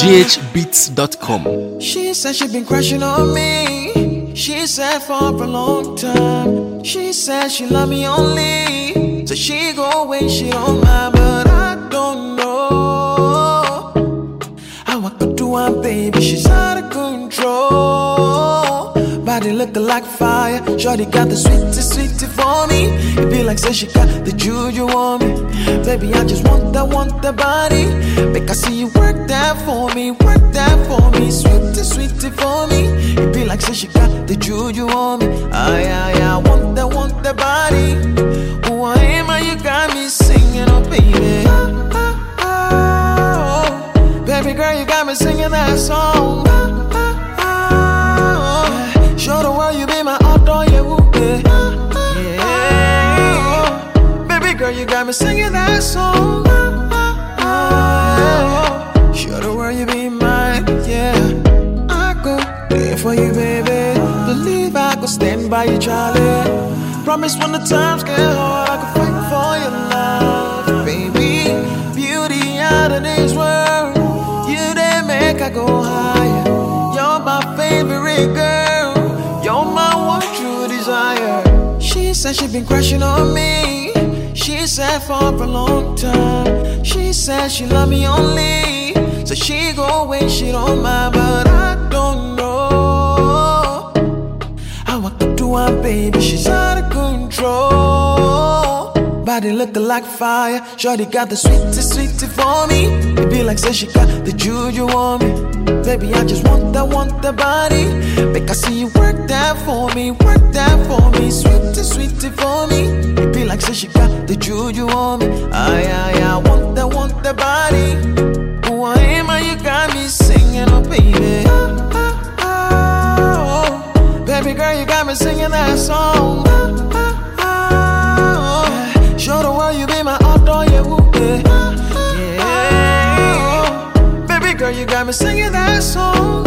ghbeats.com. She said she been crashing on me. She said for a long time. She said she love me only. So she go away, she don't mind, but I don't know how I could do one, baby. She's out of control. Body looking like fire. Shorty got the sweetie for me. It be like say she got the juju on me. Baby, I just want that body. Make I see you work that for me, sweetie for me. It be like say she got the juju on me. I want that body. Who I am, you got me singing, oh baby. Oh, baby girl, you got me singing that song. Show the world you be my outdoor, yeah. Baby girl, you got me singing that song. Show the world you be mine, yeah. I go there for you, baby. Believe I could stand by you, Charlie. Promise when the times get hard, I could fight for your love, baby. Beauty out of this world, you didn't make I go higher. You're my favorite girl. You're my one true desire. She said she been crashing on me. She said for a long time. She said she love me only. So she go away, she don't mind, but I don't know how I could do one, baby. She's out of control. Body looking like fire. Shorty got the sweetie for me. It be like say she got the juju on me. Baby, I just want that body. Make I see you work that for me, sweetie for me. It be like say she got the juju on me. I want that body. Who I am, you got me singing, oh baby. Oh, baby girl, you got me singing that song. Show the world you be my outdoor, yeah. Baby girl, you got me singing that song.